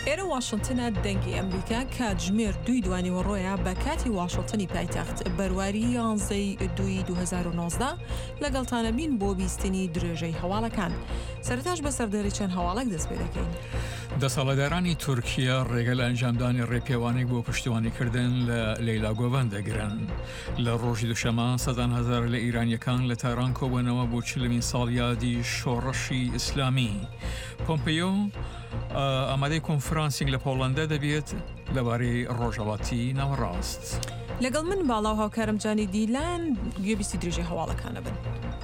ئێرە واشنتنە دەنگی ئەمریکا کاتژمێر 2 بە کاتی واشنتنی پایتەخت بەرواری 11/2/2019 لەگەڵتانەبین بۆ بیستنی درێژەی هەواڵەکان. سەرەتاش بە سەردەری چەند هەواڵێک دەست پێ دەکەین. دەسەڵاتدارانی تورکیا ڕێگە لە ئەنجامدانی ڕێپێوانێک بۆ پشتیوانیکردن لە لەیلا گۆڤان دەگرن. لە ڕۆژی دووشەمە سەدان هەزار لە ئیرانیەکان لە تاران کۆبوونەوە بۆ 40مین ساڵیادی شۆڕشی ئیسلامی. پۆمپیۆ ئامادەی کۆنفرانسینگ لە پۆڵەندا دەبێت لەبارەی ڕۆژهەڵاتی ناوەڕاست. لەگەڵ من باڵا و هاوکارم جانی دیلان گوێبیستی درێژەی هەواڵەکانە بن.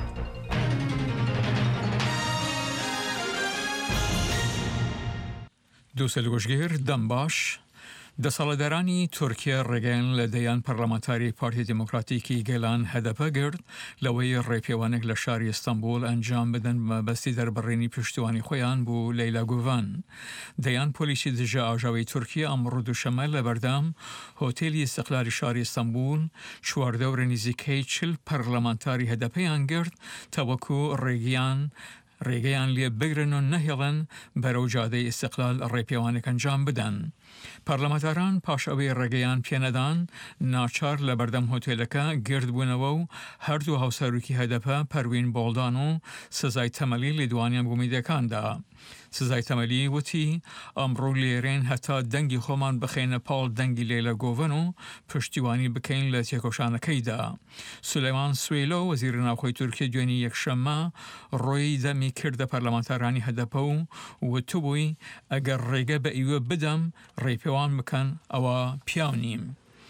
دووسەلگۆشگیر دەم باش. دەسەڵاتدارانی تورکیا ڕێگەیان لە دەیان پەرلەمانتاری پارتی دموکراتیکی گێلان هەدەپە گرت لەوەی ڕێپێوانێک لە شاری ئیستانبول ئەنجام بدەن بەبەستی دەربڕینی پشتیوانی خۆیان بوو لەیلا گۆڤان. دەیان پۆلیسی دژە ئاژاوی تورکیا ئەمڕۆ دووشەمە لە بەردەم هۆتێلی ئیستیقلالی شاری ئیستانبول چواردەورە نزیکەی 40 پەرلەمانتاری هەدەپەیان گرت تەوەکو ڕێگەیان لێ بگرن و نەهێڵن بەرەو جادەی ئیستیقلال ڕێپێوانێک ئەنجام بدەن. پەرلەمانتاران پاش ئەوەی ڕێگەیان پێنەدان ناچار لە بەردەم هۆتێلەکە گرد بوونەوە و هەردوو هاوسەرۆکی هەدەپە پەروین بۆڵدان و سزای تەمەلی لێدوانیان بۆ میدیەکاندا. سزای تەمەلی وتی ئەمڕۆ لێرێن هەتا دەنگی خۆمان بخێنە پاڵ دەنگی لەیلا گۆڤان و پشتیوانی بکەین لە تێکۆشانەکەیدا. سولەیمان سوێلۆ وەزیری ناوخۆی تورکیا دوێنی یەکشەممە ڕۆی دەمی کردە پەرلەمانتارانی هەدەپە و وتبووی ئەگەر ڕێگە بە ئیوە بدەم ڕێپێوان بکەن ئەوە پیاو نیم.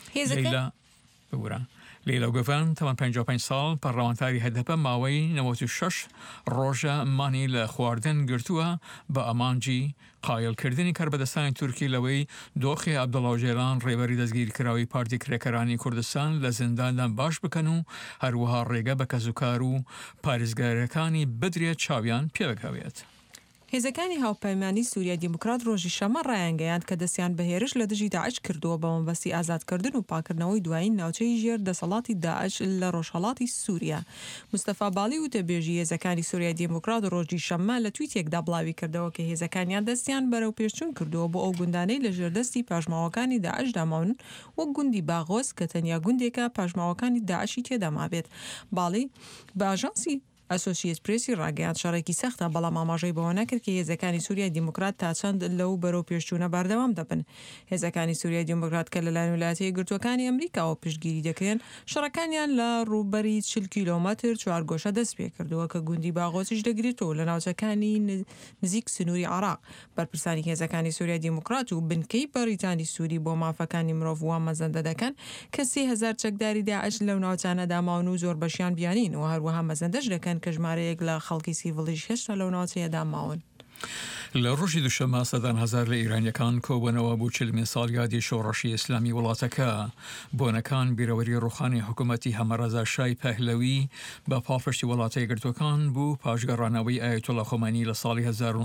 لەیلا گۆڤان تەمەن 55 ساڵ پەرلەمانتاری هەدەپە ماوەی 96 ڕۆژە مانی لە خواردن گرتووە بە ئەمانجی قایلکردنی کاربەدەستانی تورکی لەوەی دۆخی عەبدوڵڵا ئۆجێلان ڕێبەری دەستگیرکراوی پارتی کرێکەرانی کوردستان لە زینداندا باش بکەن و هەروەها ڕێگە بە کەسوکار و پارێزگارەکانی بدرێت چاویان پێبکەوێت. هێزەکانی هاوپەیمانی سووریا دیموکرات ڕۆژی شەمە ڕایانگەیاند کە دەستیان بە هێرش لە دژی داعش کردووە بە مەبەستی ئازادکردن و پاکردنەوەی دوایین ناوچەی ژێر دەسەڵاتی داعش لە ڕۆژهەڵاتی سووریا. مستەفا باڵی وتەبێژی هێزەکانی سووریا دیموکرات ڕۆژی شەمە لە تویتێکدا بڵاوی کردەوە کە هێزەکانیان دەستیان بەرەو پێشچوون کردووە بۆ ئەو گوندانەی لە ژێردەستی پاژماوەکانی داعش داماون وەک گوندی باغۆس کە تەنیا گوندێکە پاژماوەکانی داعشی تێدا مابێت. باڵی بە ئاژانسی ئەسۆسیێت پرێسی ڕاگەیاند شەڕێکی سەختە بەڵام ئاماژەی بەوە نەکرد کە هێزەکانی سووریای دیموکرات تا چەند لەو بەرەو پێشچوونە بەردەوام دەبن. هێزەکانی سووریای دیموکرات کە لەلایەن ویلایەتە یەکگرتووەکانی ئەمریکاوە پشتگیری دەکرێن شەڕەکانیان لە ڕووبەری 40 کیلۆمەتر چوارگۆشە دەست پێ کردووە کە گوندی باغۆسیش دەگرێتەوە لە ناوچەکانی نزیک سنووری عێراق. بەرپرسانی هێزەکانی سووریای دیموکرات و بنکەی بەریتانی سووری بۆ مافەکانی مرۆڤ وا مەزەندە دەکەن کە 30,000 چەکداری داعش لەو ناوچانەدا ماون و زۆر بەشیان بیانین و هەروەها مەزەندەش دەکەن کە ژمارەیەک لە خەڵکی سیڤڵیش هێشتا لەو ناوچەیەدا ماون. لە ڕۆژی دووشەمە سەدان هەزار لە ئیرانیەکان کۆبوونەوە بۆ 40مین ساڵیادی شۆڕشی ئیسلامی وڵاتەکە. بۆنەکان بیرەوەری ڕوخانی حکوومەتی هەمەرەزا شای پەهلەوی بە پاڵپشتی وڵاتە یەکگرتووەکان بوو پاشگەڕانەوەی ئایەتوڵا خۆمەنی لە ساڵی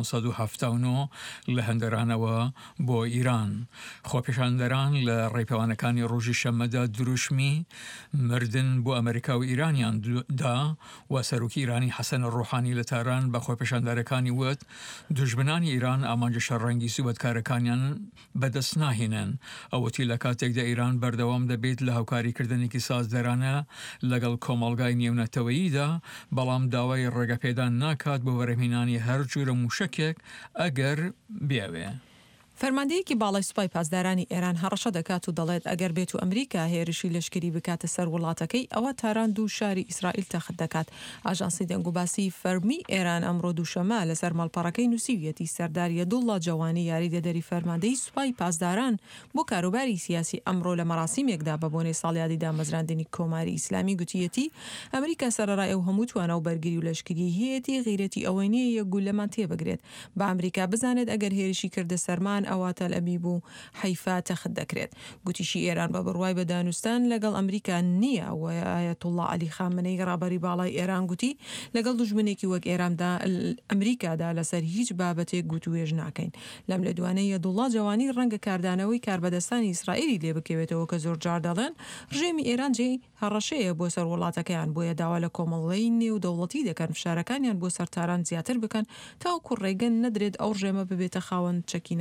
1979 لە هەندەرانەوە بۆ ئیران. خۆپیشاندەران لە ڕێپێوانەکانی ڕۆژی شەمەدا دروشمی مردن بۆ ئەمریکا و ئیرانیان دا و سەرۆکی ئیرانی حەسەن ڕوحانی لە تاران بە خۆپیشاندەرەکانی وت دژمنانی ئیران ئامانجە شەڕەنگی سوبەتکارەکانیان بەدەست ناهێنن. ئەوەتی لە کاتێکدا ئیران بەردەوام دەبێت لە هاوکاریکردنێکی سازدەرانە لەگەڵ کۆمەڵگای نێونەتەوەییدا بەڵام داوای ڕێگەپێدان ناکات بۆ وەرەمهێنانی هەر جۆرە موشکێک ئەگەر بێوێ. فەرماندەیەکی باڵای سوپای پاسدارانی ئێران هەڕەشە دەکات و دەڵێت ئەگەر بێت و ئەمریکا هێرشی لەشکری بکاتە سەر وڵاتەکەی ئەوە تاران دوو شاری ئیسرائیل تەخت دەکات. ئاژانسی دەنگوباسی فەرمی ئێران ئەمڕۆ دووشەمە لەسەر مەڵپەڕەکەی نووسیویەتی سەردار یەدوڵڵا جەوانی یاریدەدەری فەرماندەی سوپای پاسداران بۆ کاروباری سیاسی ئەمڕۆ لە مەراسیمێکدا بە بۆنەی ساڵیادی دامەزراندنی کۆماری ئیسلامی گوتیەتی ئەمریکا سەرەڕای ئەو هەموو توانە و بەرگری و لەشکری هەیەی غیرەتی ئەوەی نییە یەک گولەمان تێبگرێت. بە ئەمریکا بزانێت ئەگەر هێرشی کردە سەرمان ئەواتە ئەبیب و حەیفا تەخت دەکرێت. گوتیشی ئێران بە بڕوای بە دانوستان لەگەڵ ئەمریکا نییە و ئایەتوڵڵا عەلی خامنەی ڕابەری باڵای ئێران گوتی لەگەڵ دوژمنێکی وەک ئێراندا ئەمریکادا لەسەر هیچ بابەتێک گوتوێژ ناکەین. لەم لە دوانەی یەدوڵڵا جەوانی ڕەنگە کاردانەوەی کاربەدەستانی ئیسرائیلی لێ بکەوێتەوە کە زۆر جار دەڵێن ڕژێمی ئێران جێ هەڕەشەیە بۆ سەر وڵاتەکەیان بۆیە داوا لە کۆمەڵگەی نێودەوڵەتی دەکەن فشارەکانیان بۆ سەر تاران زیاتر بکەن تاوەکو ڕێگەن نەدرێت ئەو ڕێمە ببێتە خاوەن چەکی